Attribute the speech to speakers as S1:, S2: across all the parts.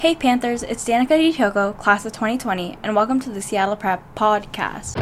S1: Hey Panthers, it's Danica DiToco, class of 2020, and welcome to the Seattle Prep Podcast.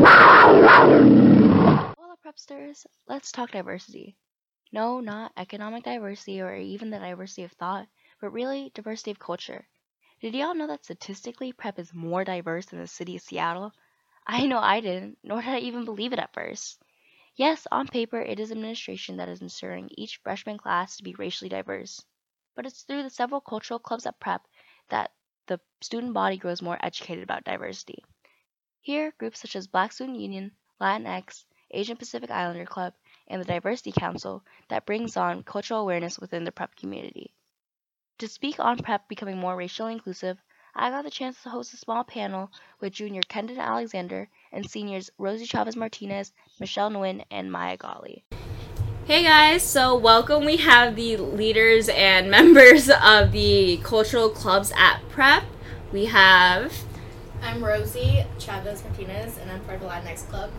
S2: Hola Prepsters, let's talk diversity. No, not economic diversity or even the diversity of thought, but really diversity of culture. Did y'all know that statistically Prep is more diverse than the city of Seattle? I know I didn't, nor did I even believe it at first. Yes, on paper it is administration that is ensuring each freshman class to be racially diverse. But it's through the several cultural clubs at Prep that the student body grows more educated about diversity. Here, groups such as Black Student Union, Latinx, Asian Pacific Islander Club, and the Diversity Council that brings on cultural awareness within the Prep community. To speak on Prep becoming more racially inclusive, I got the chance to host a small panel with junior Kendon Alexander and seniors Rosie Chavez Martinez, Michelle Nguyen, and Maya Gali.
S1: Hey guys, so welcome. We have the leaders and members of the cultural clubs at Prep. We have...
S3: I'm Rosie Chavez Martinez, and I'm part of the Latinx Club.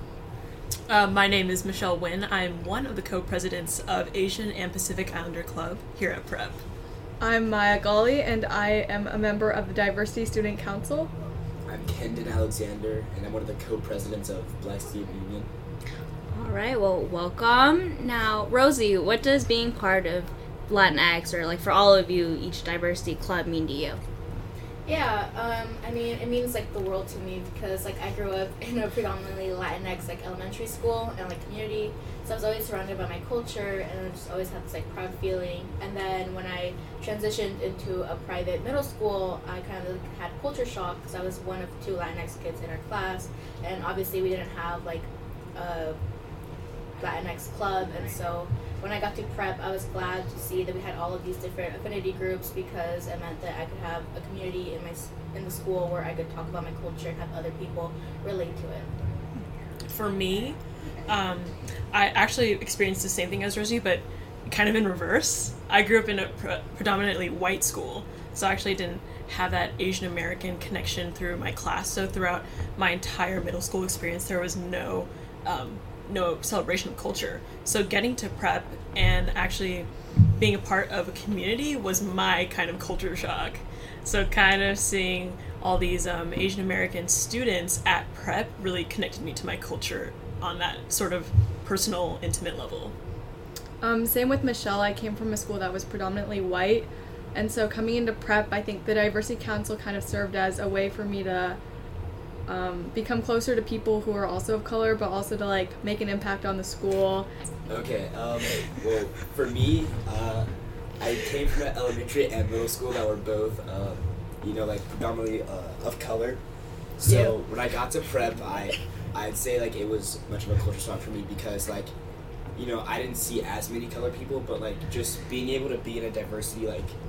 S4: My name is Michelle Nguyen. I'm one of the co-presidents of Asian and Pacific Islander Club here at Prep.
S5: I'm Maya Gali, and I am a member of the Diversity Student Council.
S6: I'm Kendon Alexander, and I'm one of the co-presidents of Black Student Union.
S1: Alright, well, welcome. Now, Rosie, what does being part of Latinx, or like for all of you, each diversity club mean to you?
S3: Yeah, it means like the world to me because like I grew up in a predominantly Latinx like elementary school and like community, so I was always surrounded by my culture and I just always had this like proud feeling. And then when I transitioned into a private middle school, I kind of had culture shock because I was one of two Latinx kids in our class, and obviously we didn't have like a Latinx club, and so when I got to Prep, I was glad to see that we had all of these different affinity groups because it meant that I could have a community in the school where I could talk about my culture and have other people relate to it.
S4: For me, I actually experienced the same thing as Rosie, but kind of in reverse. I grew up in a predominantly white school, so I actually didn't have that Asian American connection through my class. So throughout my entire middle school experience, there was no celebration of culture. So getting to Prep and actually being a part of a community was my kind of culture shock. So kind of seeing all these Asian American students at Prep really connected me to my culture on that sort of personal, intimate level.
S5: Same with Michelle. I came from a school that was predominantly white, and so coming into Prep, I think the Diversity Council kind of served as a way for me to become closer to people who are also of color, but also to like make an impact on the school.
S6: Okay, well, for me, I came from an elementary and middle school that were both, predominantly of color. So when I got to Prep, I'd say like it was much of a culture shock for me because I didn't see as many colored people, but like just being able to be in a diversity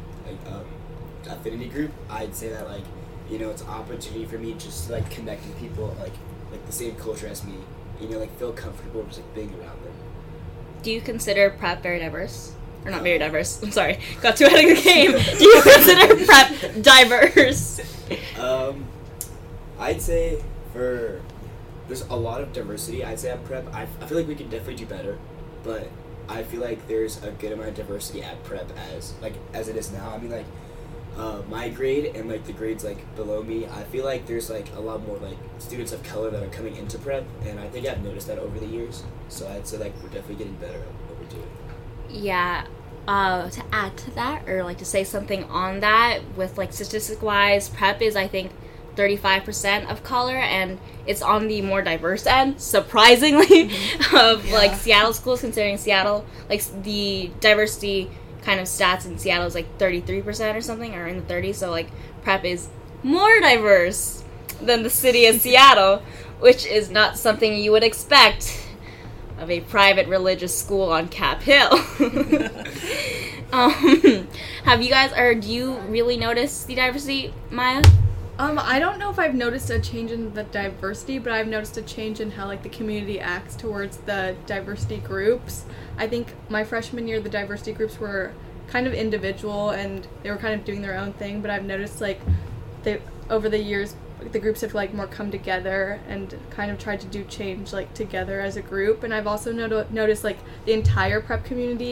S6: affinity group, I'd say that it's an opportunity for me just to connect with people like the same culture as me, feel comfortable just being around them.
S1: Do you consider Prep very diverse? Or not very diverse, I'm sorry, got too ahead of the game. Do you consider Prep diverse?
S6: I'd say there's a lot of diversity, I'd say at Prep. I feel like we could definitely do better, but I feel like there's a good amount of diversity at Prep as it is now. My grade and the grades below me, I feel like there's a lot more students of color that are coming into Prep, and I think I've noticed that over the years. So I'd say we're definitely getting better at what we're doing.
S1: Yeah, to add to that, or to say something on that, with statistic wise, Prep is I think 35% of color, and it's on the more diverse end, surprisingly, of Seattle schools, considering Seattle, the diversity kind of stats in Seattle is 33% or something, or in the 30s, so Prep is more diverse than the city of Seattle, which is not something you would expect of a private religious school on Cap Hill. Have you guys, or do you really notice the diversity, Maya?
S5: I don't know if I've noticed a change in the diversity, but I've noticed a change in how the community acts towards the diversity groups. I think my freshman year, the diversity groups were kind of individual and they were kind of doing their own thing, but I've noticed over the years the groups have more come together and kind of tried to do change together as a group. And I've also noticed the entire Prep community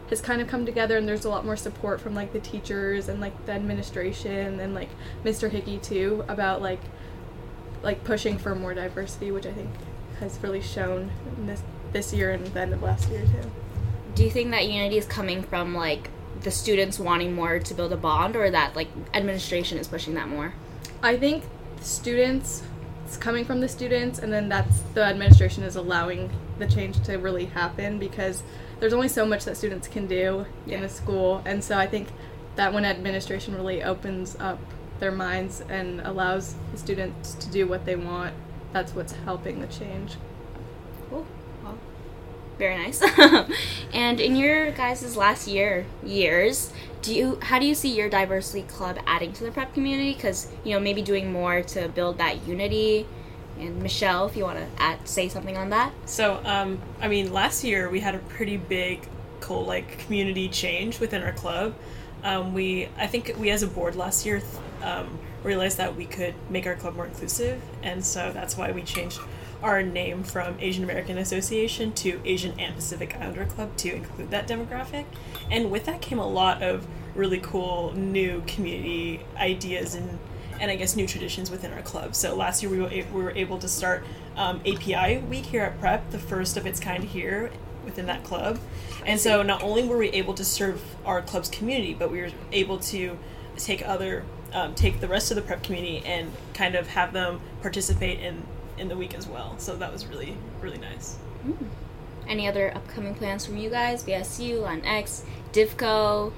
S5: has kind of come together, and there's a lot more support from like the teachers and like the administration and like Mr. Hickey too about like pushing for more diversity, which I think has really shown in this year and the end of last year too.
S1: Do you think that unity is coming from like the students wanting more to build a bond, or that like administration is pushing that more?
S5: I think students, it's coming from the students, and then that's the administration is allowing the change to really happen, because there's only so much that students can do in a school, and so I think that when administration really opens up their minds and allows the students to do what they want, that's what's helping the change.
S1: Cool. Well, very nice. And in your guys' last years, how do you see your diversity club adding to the prep community? Because, you know, maybe doing more to build that unity. And Michelle, if you want to say something on that.
S4: So, I mean, last year we had a pretty big, community change within our club. I think we as a board last year realized that we could make our club more inclusive, and so that's why we changed our name from Asian American Association to Asian and Pacific Islander Club to include that demographic. And with that came a lot of really cool new community ideas and I guess new traditions within our club. So last year we were able to start API Week here at Prep, the first of its kind here within that club. And so not only were we able to serve our club's community, but we were able to take the rest of the Prep community and kind of have them participate in the week as well. So that was really, really nice.
S1: Any other upcoming plans from you guys? BSU, Latinx, DivCo?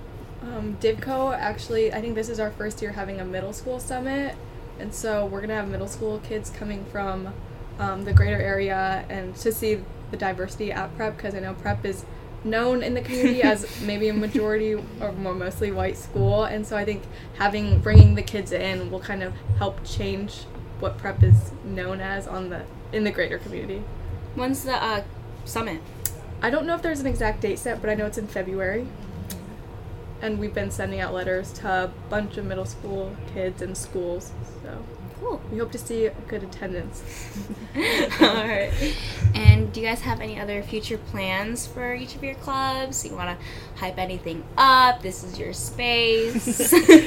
S5: DivCo, actually, I think this is our first year having a middle school summit, and so we're going to have middle school kids coming from the greater area and to see the diversity at Prep, because I know Prep is known in the community as maybe a majority or more mostly white school, and so I think bringing the kids in will kind of help change what Prep is known as in the greater community.
S1: When's the summit?
S5: I don't know if there's an exact date set, but I know it's in February. And we've been sending out letters to a bunch of middle school kids and schools, so
S1: cool.
S5: We hope to see good attendance.
S1: Alright. And do you guys have any other future plans for each of your clubs? You want to hype anything up? This is your space.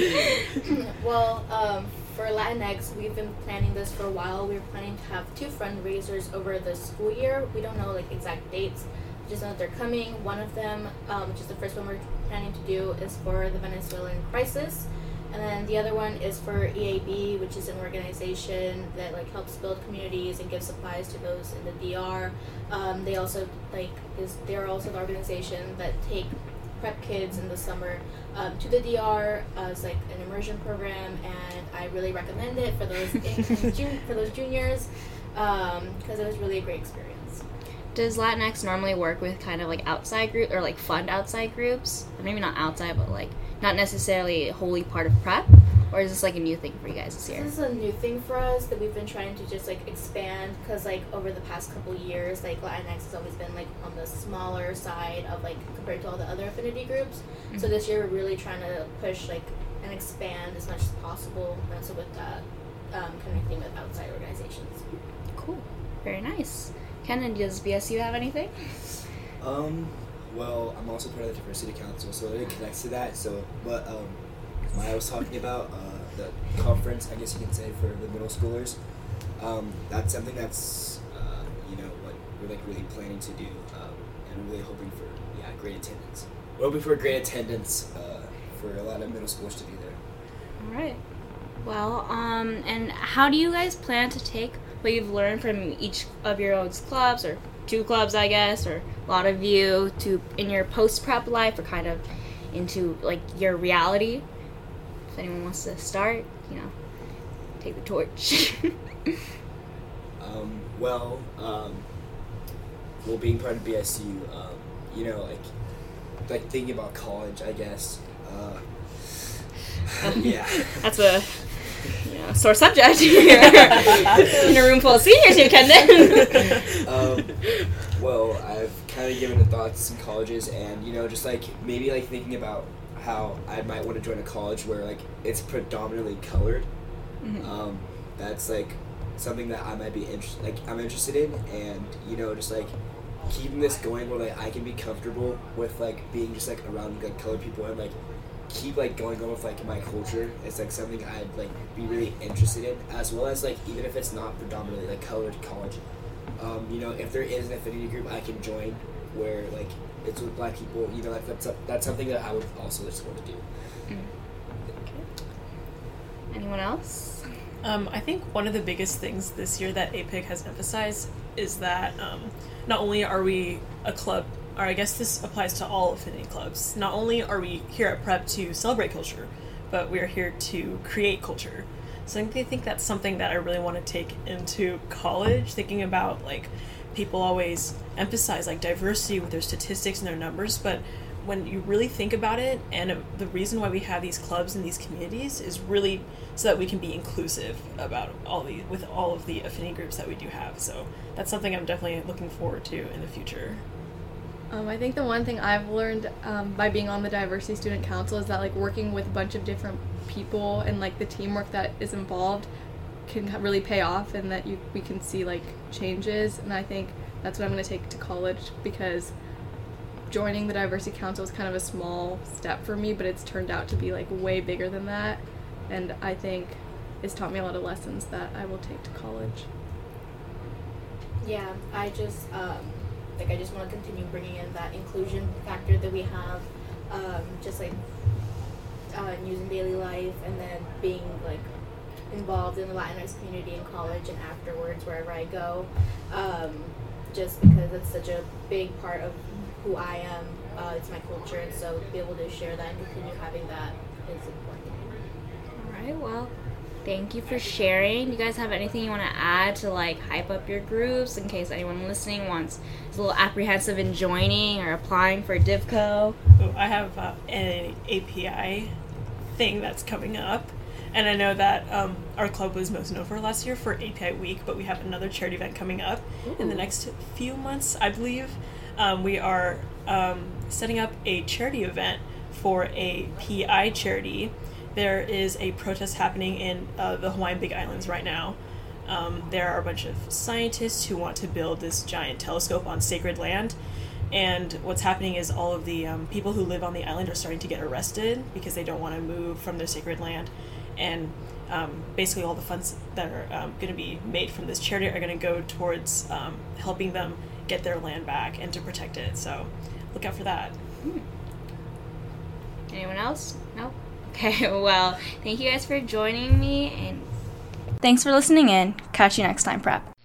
S3: Well, for Latinx, we've been planning this for a while. We're planning to have 2 fundraisers over the school year. We don't know exact dates. Just know that they're coming. One of them, which is the first one we're planning to do, is for the Venezuelan crisis, and then the other one is for EAB, which is an organization that helps build communities and give supplies to those in the DR. They also they're also the organization that take prep kids in the summer to the DR as an immersion program, and I really recommend it for those for those juniors because it was really a great experience.
S1: Does Latinx normally work with kind of outside group or fund outside groups? Or maybe not outside, but not necessarily wholly part of prep? Or is this a new thing for you guys this year?
S3: This is a new thing for us that we've been trying to just expand, because over the past couple years Latinx has always been on the smaller side of compared to all the other affinity groups. Mm-hmm. So this year we're really trying to push and expand as much as possible, and so with that connecting with outside organizations.
S1: Cool. Very nice. Kenan, does BSU have anything?
S6: Well, I'm also part of the Diversity Council, so it connects to that. So, what Maya was talking about, the conference, I guess you can say, for the middle schoolers, that's something that's, what we're really planning to do, and really hoping for, great attendance. We're hoping for great attendance for a lot of middle schoolers to be there.
S1: All right. Well, and how do you guys plan to take what you've learned from each of your own clubs, or 2 clubs, I guess, or a lot of you, to in your post-prep life, or kind of into your reality? If anyone wants to start, take the torch.
S6: Well, being part of BSU, thinking about college, I guess. Yeah.
S1: That's a sore subject here. In a room full of seniors here, Kenan.
S6: Well, I've kind of given it thought to some colleges, and just maybe thinking about how I might want to join a college where it's predominantly colored. Mm-hmm. That's something that I might be I'm interested in, and just keeping this going where like I can be comfortable with like being just like around like colored people and like keep like going on with like my culture. It's like something I'd like be really interested in, as well as like even if it's not predominantly like colored college, you know, if there is an affinity group I can join where like it's with black people, you know, like that's something that I would also just want to do.
S1: Anyone else?
S4: I think one of the biggest things this year that APIC has emphasized is that not only are we a club, or I guess this applies to all affinity clubs, not only are we here at Prep to celebrate culture, but we are here to create culture. So I think that's something that I really want to take into college, thinking about like people always emphasize like diversity with their statistics and their numbers, but when you really think about it, and the reason why we have these clubs and these communities is really so that we can be inclusive about with all of the affinity groups that we do have. So that's something I'm definitely looking forward to in the future.
S5: I think the one thing I've learned by being on the Diversity Student Council is that like working with a bunch of different people and like the teamwork that is involved can really pay off, and that we can see like changes. And I think that's what I'm going to take to college, because joining the Diversity Council is kind of a small step for me, but it's turned out to be like way bigger than that, and I think it's taught me a lot of lessons that I will take to college.
S3: Yeah, I just want to continue bringing in that inclusion factor that we have, just like using daily life, and then being like involved in the Latinx community in college and afterwards wherever I go, just because it's such a big part of who I am. It's my culture, and so to be able to share that and continue having that is important.
S1: All right, well, thank you for sharing. You guys have anything you want to add to like hype up your groups in case anyone listening is a little apprehensive in joining or applying for DivCo?
S4: Oh, I have an API thing that's coming up, and I know that our club was most known for last year for API Week, but we have another charity event coming up in the next few months, I believe. We are setting up a charity event for a PI charity. There is a protest happening in the Hawaiian Big Islands right now. There are a bunch of scientists who want to build this giant telescope on sacred land, and what's happening is all of the people who live on the island are starting to get arrested because they don't want to move from their sacred land, and basically all the funds that are going to be made from this charity are going to go towards helping them get their land back and to protect it. So look out for that.
S1: Anyone else? No? Okay, well, thank you guys for joining me, and thanks for listening in. Catch you next time, Prep.